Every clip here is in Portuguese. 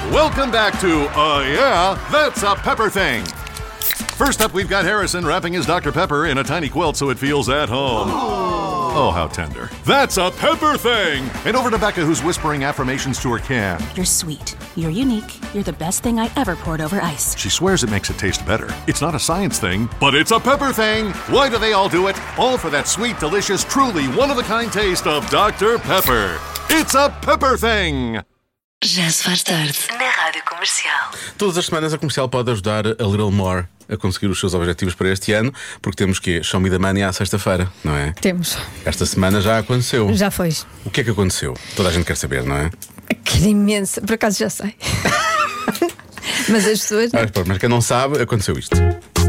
Welcome back to Yeah, That's a Pepper Thing. First up, we've got Harrison wrapping his Dr. Pepper in a tiny quilt so it feels at home. Oh, how tender. That's a Pepper Thing! And over to Becca, who's whispering affirmations to her can. You're sweet. You're unique. You're the best thing I ever poured over ice. She swears it makes it taste better. It's not a science thing, but it's a Pepper Thing! Why do they all do it? All for that sweet, delicious, truly one-of-a-kind taste of Dr. Pepper. It's a Pepper Thing! Já se faz tarde na Rádio Comercial. Todas as semanas a Comercial pode ajudar a Little More a conseguir os seus objetivos para este ano, porque temos que Show Me the Money à sexta-feira, não é? Temos. Esta semana já aconteceu. Já foi. O que é que aconteceu? Toda a gente quer saber, não é? Que imensa. Por acaso já sei. Mas as pessoas. Mas quem não sabe, aconteceu isto.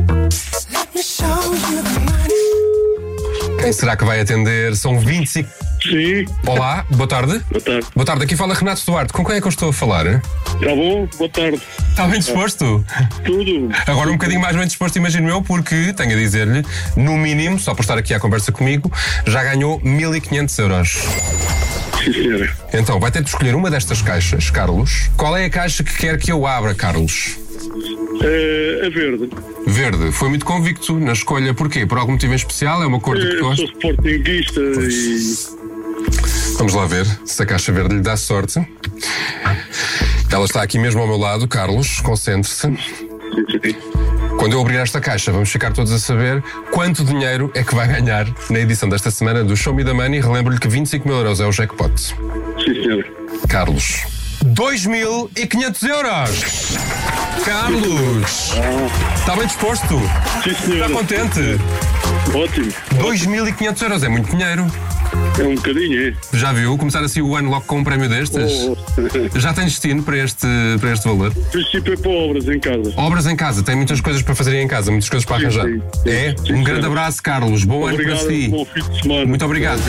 Quem será que vai atender? São 25. Sim. Olá, boa tarde. Boa tarde. Boa tarde, aqui fala Renato Duarte. Com quem é que eu estou a falar? Tá bom? Boa tarde. Está bem disposto? Tudo. Agora um bocadinho mais bem disposto, imagino eu, porque tenho a dizer-lhe, no mínimo, só por estar aqui à conversa comigo, já ganhou 1.500 euros. Sim, senhora. Então, vai ter de escolher uma destas caixas, Carlos. Qual é a caixa que quer que eu abra, Carlos? A verde. Verde. Foi muito convicto na escolha. Porquê? Por algum motivo em especial? É uma cor de que Eu gosta? sou sportinguista e... Vamos lá ver se a caixa verde lhe dá sorte. Ela está aqui mesmo ao meu lado, Carlos. Concentre-se. Sim. Quando eu abrir esta caixa, vamos ficar todos a saber quanto dinheiro é que vai ganhar na edição desta semana do Show Me the Money. Relembro-lhe que 25 mil euros é o jackpot. Sim, senhora. Carlos, 2.500 euros! Carlos! Está bem disposto? Sim, Está senhora. contente? Ótimo. 2.500 euros é muito dinheiro. É um bocadinho, é? Já viu? Começar assim o ano logo com um prémio destes? Já tem destino para este valor? O princípio é para obras em casa. Obras em casa, tem muitas coisas para fazer em casa, muitas coisas para arranjar. sim. É? Sim, Um sim. grande abraço, Carlos. Bom ano para Obrigado, si. bom fim de semana. Muito obrigado.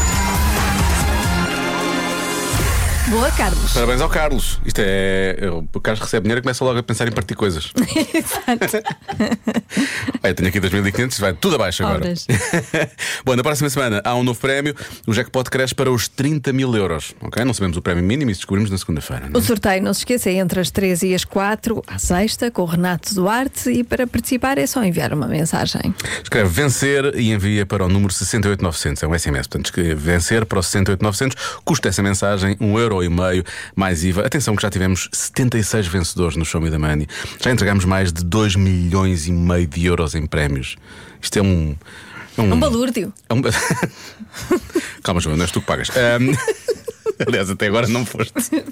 Boa, Carlos. Parabéns ao Carlos. Isto é. O Carlos recebe dinheiro e começa logo a pensar em partir coisas. Exato. Olha, tenho aqui 2.500, vai tudo abaixo agora. Obras. Bom, na próxima semana há um novo prémio. O jackpot cresce para os 30 mil euros. Ok? Não sabemos o prémio mínimo, isso descobrimos na segunda-feira. O sorteio, não se esqueça, é entre as 3 e as 4 à sexta, com o Renato Duarte. E para participar é só enviar uma mensagem. Escreve vencer e envia para o número 68900. É um SMS, portanto, escreve vencer para o 68900. Custa essa mensagem €1,5 mais IVA. Atenção que já tivemos 76 vencedores no Show Me the Money. Já entregamos mais de 2,5 milhões de euros em prémios. Isto é um balúrdio. Calma, João, não és tu que pagas. Aliás, até agora não foste.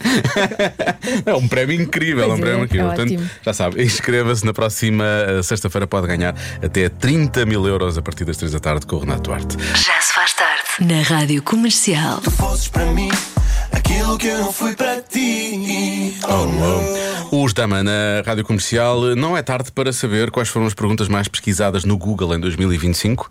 É um prémio incrível, Pois um prémio é, incrível. é Portanto, ótimo. já sabe, inscreva-se na próxima sexta-feira. Pode ganhar até 30 mil euros a partir das 3 da tarde com o Renato Duarte. Já se faz tarde na Rádio Comercial. Fosses para mim aquilo que eu não fui para ti. Os Dama na Rádio Comercial. Não é tarde para saber quais foram as perguntas mais pesquisadas no Google em 2025.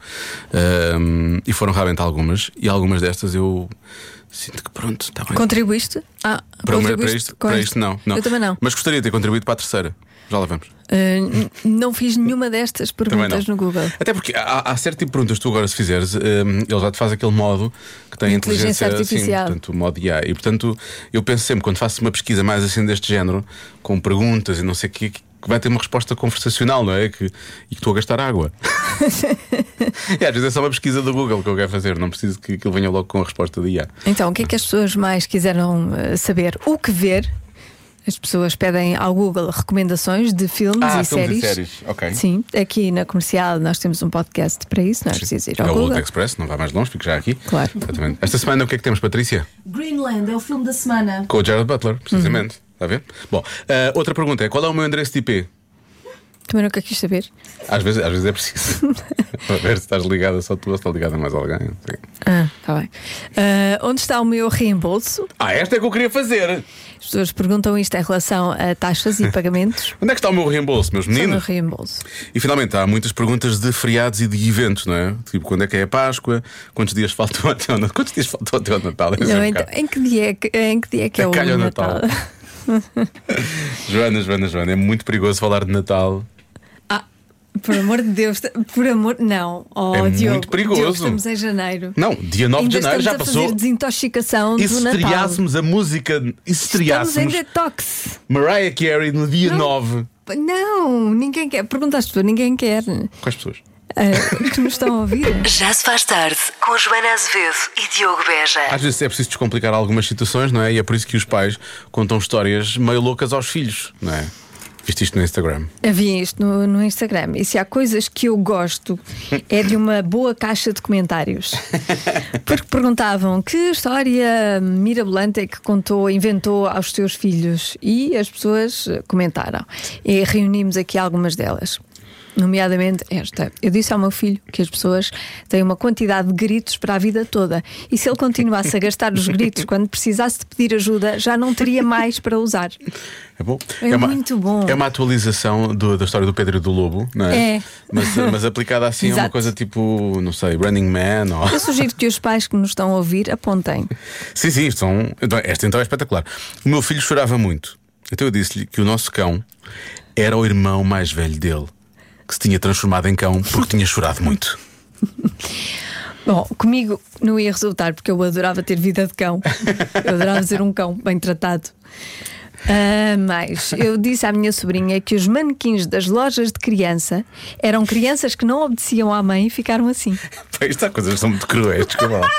E foram realmente algumas. E algumas destas eu sinto que pronto, está bem. Contribuíste? Para isto não. Eu também não. Mas gostaria de ter contribuído para a terceira. Já lá vamos. Não fiz nenhuma destas perguntas no Google. Até porque há certo tipo de perguntas que tu agora, se fizeres, ele já te faz aquele modo que tem Inteligência artificial. Sim, portanto, o modo IA. E portanto, eu penso sempre, quando faço uma pesquisa mais assim deste género, com perguntas e não sei o quê, que vai ter uma resposta conversacional, não é? E que estou a gastar água. E às vezes é só uma pesquisa do Google que eu quero fazer, não preciso que ele venha logo com a resposta de IA. Então, o que é que as pessoas mais quiseram saber? O que ver? As pessoas pedem ao Google recomendações de filmes e séries. E séries. Ok. Sim, aqui na Comercial nós temos um podcast para isso, não é preciso ir ao É o Google. Old Express, não vai mais longe, fico já aqui. Claro. Exatamente. Esta semana o que é que temos, Patrícia? Greenland é o filme da semana. Com o Jared Butler, precisamente. Está a ver? Bom, outra pergunta é: qual é o meu endereço de IP? Também nunca quis saber. Às vezes é preciso. Para ver se estás ligada só tu ou se estás ligada a mais alguém. Não sei. Está bem. Onde está o meu reembolso? Esta é que eu queria fazer. As pessoas perguntam isto em relação a taxas e pagamentos. Onde é que está o meu reembolso, meus O meu meninos? reembolso. E finalmente há muitas perguntas de feriados e de eventos, não é? Tipo, quando é que é a Páscoa? Quantos dias faltam até ao Natal? Quantos dias faltam até ao Natal? Não, então, em que dia é que é o Calha o Natal? Joana, é muito perigoso falar de Natal. Por amor de Deus, por amor. Não, É Diogo, muito perigoso. Diogo, estamos em janeiro. Não, dia 9 de Ainda janeiro já estamos a passou. fazer desintoxicação E do se Natal. estreássemos a música, e se Estamos em estreássemos detox. Mariah Carey no dia 9? Não, ninguém quer. Perguntaste tu, ninguém quer. Quais pessoas? Que nos estão a ouvir. Já se faz tarde com Joana Azevedo e Diogo Beja. Às vezes é preciso descomplicar algumas situações, não é? E é por isso que os pais contam histórias meio loucas aos filhos, não é? Viste isto no Instagram? Havia isto no Instagram. E se há coisas que eu gosto, é de uma boa caixa de comentários. Porque perguntavam que história mirabolante é que inventou aos teus filhos. E as pessoas comentaram. E reunimos aqui algumas delas. Nomeadamente esta. Eu disse ao meu filho que as pessoas têm uma quantidade de gritos para a vida toda. E se ele continuasse a gastar os gritos quando precisasse de pedir ajuda, já não teria mais para usar. É bom? É muito bom. É uma atualização da história do Pedro e do Lobo, não é? É. Mas aplicada assim a uma Exato. coisa tipo, não sei, Running Man ou... Eu sugiro que os pais que nos estão a ouvir apontem. Sim, esta então é espetacular. O meu filho chorava muito. Então eu disse-lhe que o nosso cão era o irmão mais velho dele, que se tinha transformado em cão porque tinha chorado muito. Bom, comigo não ia resultar porque eu adorava ter vida de cão. Eu adorava ser um cão bem tratado. Mas eu disse à minha sobrinha que os manequins das lojas de criança eram crianças que não obedeciam à mãe e ficaram assim. Estas coisas são muito cruéis, desculpa lá.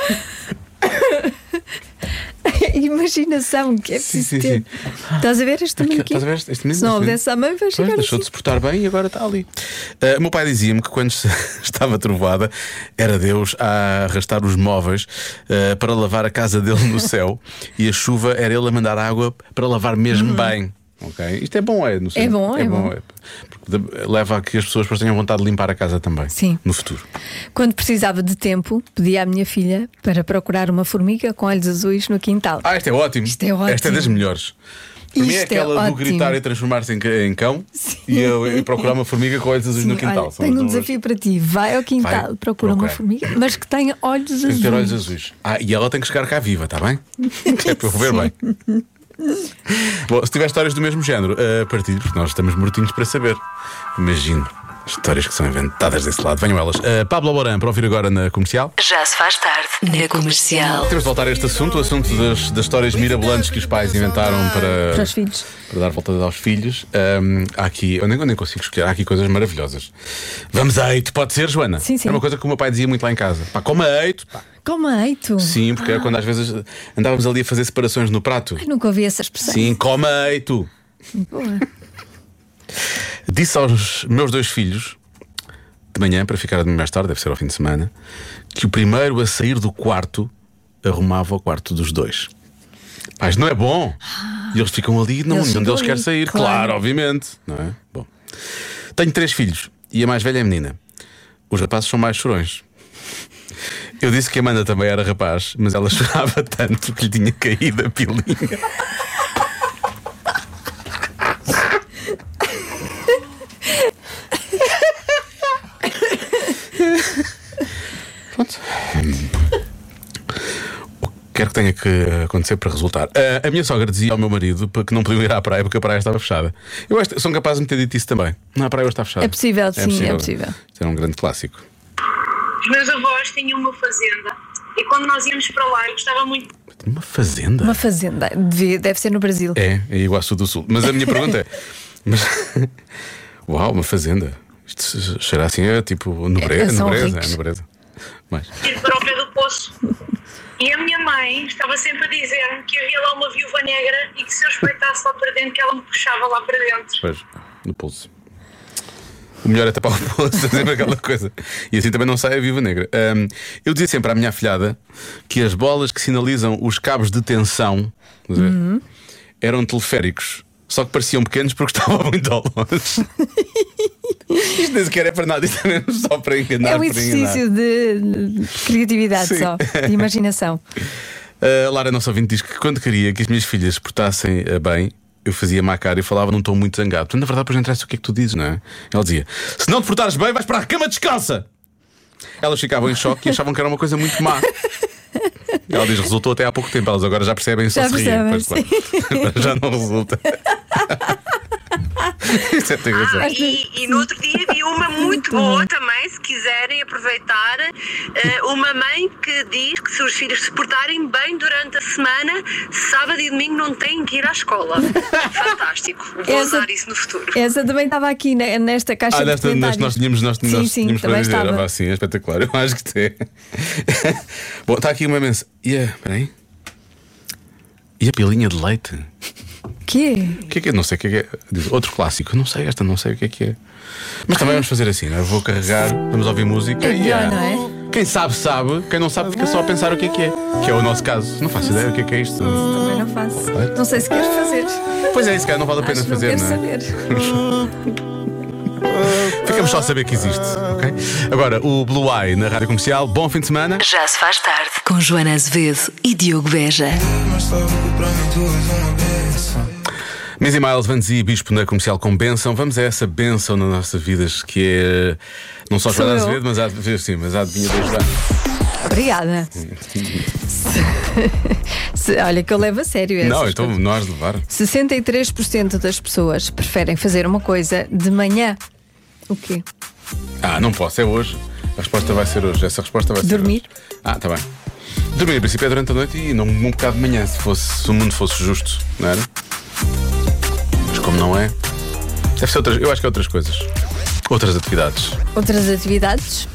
Imaginação que é preciso Sim. ter. Estás a ver este manequim? Estás a ver este menino? Se não obedece à mãe, vai chegar Deixou assim. de se portar bem e agora está ali. O meu pai dizia-me que quando estava trovoada era Deus a arrastar os móveis para lavar a casa dele no céu e a chuva era ele a mandar água para lavar mesmo bem. Okay? Isto é bom, é? É bom. Porque leva a que as pessoas depois tenham vontade de limpar a casa também. Sim. No futuro. Quando precisava de tempo, pedi à minha filha para procurar uma formiga com olhos azuis no quintal. Isto é ótimo. Isto é ótimo. Esta é das melhores. Para mim é Isto é aquela do ótimo. gritar e transformar-se em cão e procurar uma formiga com olhos azuis no quintal. Olha, São tenho as um duas. desafio para ti. Vai ao quintal, Vai, procura uma procura. formiga, mas que tenha olhos Tem azuis. que ter olhos azuis. E ela tem que chegar cá viva, está bem? É para eu ver bem. Bom, se tiver histórias do mesmo género, partilhe, porque nós estamos mortinhos para saber. Imagino histórias que são inventadas desse lado. Venham elas. Pablo Alborán, para ouvir agora na Comercial. Já se faz tarde na Comercial. Temos de voltar a este assunto, o assunto das histórias mirabolantes que os pais inventaram Para os filhos. para dar volta aos filhos. Há aqui, eu nem consigo escolher, há aqui coisas maravilhosas. Vamos a eito, pode ser, Joana? Sim. É uma coisa que o meu pai dizia muito lá em casa. Pá, coma eito. Pá. Coma eito. Sim, porque era quando às vezes andávamos ali a fazer separações no prato. Ai, nunca ouvi essa expressão. Sim, coma eito. Boa. Disse aos meus dois filhos, de manhã, para ficar a dormir mais tarde, deve ser ao fim de semana, que o primeiro a sair do quarto arrumava o quarto dos dois. Mas não é bom. E eles ficam ali, Eles nenhum ficam deles ali, quer sair. claro. Claro, obviamente. Não é? Bom. Tenho 3 filhos e a mais velha é menina. Os rapazes são mais chorões. Eu disse que a Amanda também era rapaz, mas ela chorava tanto que lhe tinha caído a pilinha. Pronto. O que quer que tenha que acontecer para resultar. A minha sogra dizia ao meu marido que não podiam ir à praia porque a praia estava fechada. Eu acho que são capazes de me ter dito isso também. Não, a praia hoje está fechada. É possível, sim, é possível. Isso era um grande clássico. Os meus avós tinham uma fazenda e quando nós íamos para lá eu gostava muito. Uma fazenda? Uma fazenda. Deve ser no Brasil. É Iguaçu do Sul. Mas a minha pergunta é: uau, uma fazenda. Isto cheira assim, é tipo nobreza. são Nobreza, ricos. nobreza. Mas... Ir para o pé do poço. E a minha mãe estava sempre a dizer-me que havia lá uma viúva negra e que se eu espreitasse lá para dentro, que ela me puxava lá para dentro. Pois, no pulso. O melhor é tapar o pulso, sempre aquela coisa. E assim também não sai a viúva negra. Eu dizia sempre à minha afilhada que as bolas que sinalizam os cabos de tensão, vamos ver, eram teleféricos. Só que pareciam pequenos porque estavam muito ao longe. Isto nem sequer é para nada, isto é mesmo só para enganar. É um para exercício de criatividade. Sim. Só, de imaginação. A Lara, nossa ouvinte, diz que quando queria que as minhas filhas se portassem bem, eu fazia má cara e falava num tom muito zangado. Portanto, na verdade, depois não interessa o que é que tu dizes, não é? Ela dizia: se não te portares bem, vais para a cama descalça. Elas ficavam em choque e achavam que era uma coisa muito má. Ela diz: resultou até há pouco tempo. Elas agora já percebem, só Já se riem. percebem, Pois, claro. Já não resulta. Isso é ter razão. E no outro dia vi uma muito boa também, se quiserem aproveitar. Uma mãe que diz que se os filhos se portarem bem durante a semana, sábado e domingo não têm que ir à escola. Fantástico. Vou usar isso no futuro. Essa também estava aqui nesta caixa de comentários. Nós tínhamos sim, para dizer. Sim, é espetacular. Eu acho que é. Bom, está aqui uma mensagem. Espera aí. E a pilinha de leite? O que é? Não sei o que é. Diz, outro clássico. Não sei esta, não sei o que é. Mas também vamos fazer assim, não é? Vou carregar, vamos ouvir música e não é? Quem sabe, quem não sabe fica só a pensar o que é. Que é o nosso caso. Não faço ideia o que é isto. Também não faço. Não sei se queres fazer. Pois é, isso calhar não vale a pena fazer, não é? Saber. Ficamos só a saber que existe, ok? Agora, o Blue Eye na Rádio Comercial. Bom fim de semana. Já se faz tarde com Joana Azevedo e Diogo Beja. Missy Miles, Van Zee, Bispo na Comercial com bênção. Vamos a essa bênção nas nossas vidas que é não só Joana Azevedo, mas a adivinha da Joana. Obrigada. Olha que eu levo a sério. Não, então nós levar. 63% das pessoas preferem fazer uma coisa de manhã. O quê? Não posso, é hoje. A resposta vai ser hoje. Essa resposta vai ser dormir. Hoje. Tá bem. Dormir, a princípio, é durante a noite e não um bocado de manhã, se o mundo fosse justo, não era? Mas como não é, deve ser eu acho que é outras coisas. Outras atividades. Outras atividades?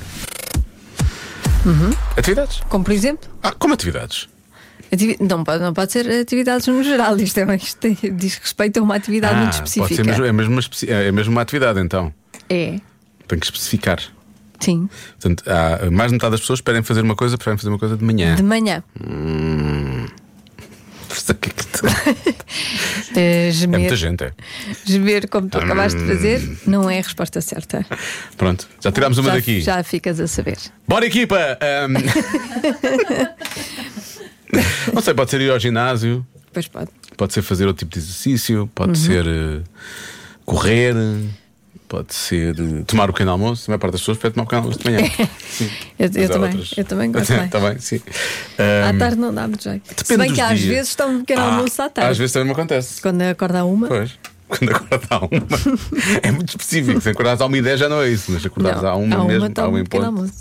Atividades? Como por exemplo? Como atividades? Não pode ser atividades no geral. Isto diz respeito a uma atividade muito específica. Pode ser é mesmo uma atividade, então. É. Tem que especificar. Sim. Portanto, mais de metade das pessoas preferem fazer uma coisa de manhã. De manhã. É muita gente, é. Gemer como tu acabaste de fazer não é a resposta certa. Pronto, já tirámos uma daqui. Já ficas a saber. Bora, equipa! Não sei, pode ser ir ao ginásio. Pois pode. Pode ser fazer outro tipo de exercício. Pode ser correr. Pode ser tomar o pequeno almoço. A maior parte das pessoas pode tomar o pequeno almoço de manhã. Eu também gosto bem. Tá bem, sim. À tarde não dá muito jeito. Se bem que às vezes estão um pequeno almoço à tarde. Às vezes também me acontece. Quando acorda a uma. Pois. Quando acordas à uma. É muito específico. Se acordares à 1h10 já não é isso. Mas acordares à uma mesmo, à 1 em ponto.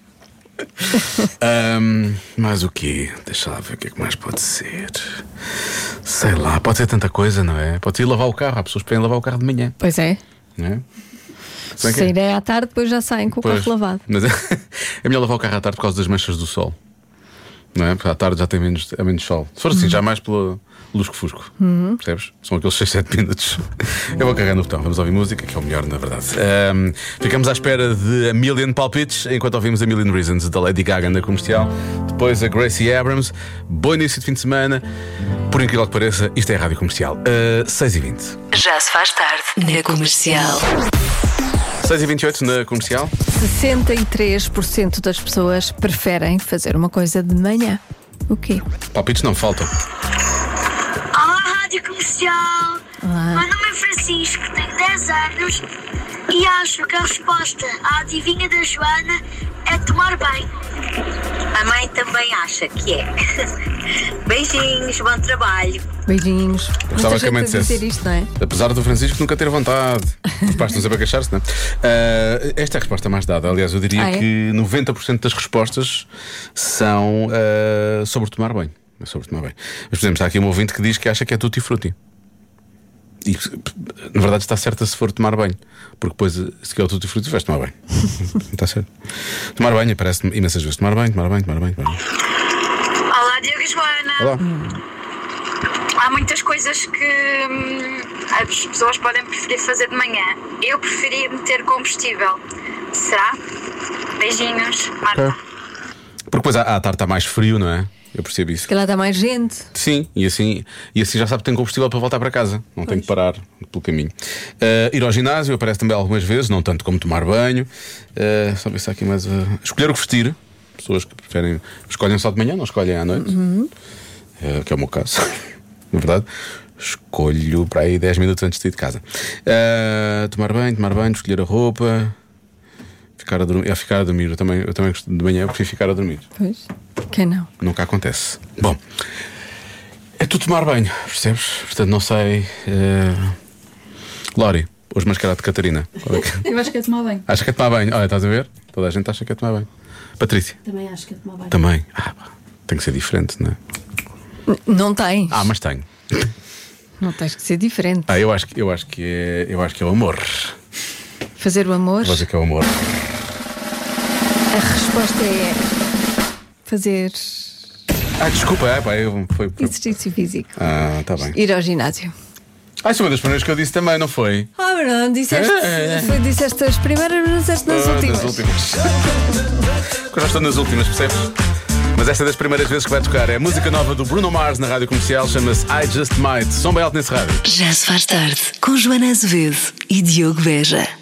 Mas o quê? Deixa lá ver o que é que mais pode ser. Sei lá, pode ser tanta coisa, não é? Pode ir lavar o carro. Há pessoas que podem lavar o carro de manhã. Pois é. Não é? Se saírem à tarde, depois já saem com o carro lavado. Mas é melhor lavar o carro à tarde por causa das manchas do sol, não é? Porque à tarde já tem menos sol. Se for assim, já mais pelo lusco-fusco. Percebes? São aqueles 6-7 minutos. Eu vou carregar no botão, vamos ouvir música, que é o melhor, na verdade. Ficamos à espera de A Million Palpites enquanto ouvimos A Million Reasons da Lady Gaga na Comercial. Depois a Gracie Abrams. Bom início de fim de semana. Por incrível que pareça, isto é a Rádio Comercial. 6h20. Já se faz tarde na Comercial. 6h28 na Comercial. 63% das pessoas preferem fazer uma coisa de manhã. O quê? Palpites não faltam. Olá, Rádio Comercial. Olá. Meu nome é Francisco, tenho 10 anos e acho que a resposta à adivinha da Joana é tomar banho. A mãe também acha que é. Beijinhos, bom trabalho. Beijinhos. Gostava que a mãe dissesse isto, não é? Apesar do Francisco nunca ter vontade. Os pais não sabem queixar-se, não é? Esta é a resposta mais dada. Aliás, eu diria que 90% das respostas são sobre tomar banho. É sobre tomar banho. Mas, por exemplo, está aqui um ouvinte que diz que acha que é tutti frutti. E na verdade está certa se for tomar banho. Porque depois, se quer o tutti frutti, vais tomar banho. Está certo. Tomar banho, parece-me imensas vezes. Tomar banho. Olá, Diogo e Joana. Olá. Há muitas coisas que as pessoas podem preferir fazer de manhã. Eu preferia meter combustível. Será? Beijinhos, Marta. Porque depois à tarde está mais frio, não é? Eu percebo isso. Se calhar está mais gente. Sim, e assim já sabe que tem combustível para voltar para casa. Não tem que parar pelo caminho. Ir ao ginásio aparece também algumas vezes, não tanto como tomar banho. Só ver se há aqui mais. Escolher o que vestir. Pessoas que preferem. Escolhem só de manhã, não escolhem à noite. Que é o meu caso. Na verdade, escolho para aí 10 minutos antes de sair de casa. Tomar banho, escolher a roupa. Ficar a dormir. Eu também gosto de manhã, eu prefiro ficar a dormir. Pois, quem não? Nunca acontece. Bom, é tu tomar banho, percebes? Portanto, não sei. Lori, Hoje mascarado de Catarina. Qual é que... Eu acho que é tomar banho. Acho que é tomar banho. Olha, estás a ver? Toda a gente acha que é tomar banho. Patrícia. Também acho que é tomar banho. Também. Tem que ser diferente, não é? Não tens. Mas tenho. Não tens que ser diferente. Eu acho que é o amor. Fazer o amor. Vou dizer que é o amor. A resposta é fazer desculpa, foi. exercício físico. Tá bem. Ir ao ginásio. Isso é uma das primeiras que eu disse também, não foi? Não, disseste as primeiras, mas não disseste nas últimas. Nas últimas. Eu já estou nas últimas, percebes? Mas esta é das primeiras vezes que vai tocar. É a música nova do Bruno Mars na rádio comercial, chama-se I Just Might. Som bem alto nesse rádio. Já se faz tarde com Joana Azevedo e Diogo Beja.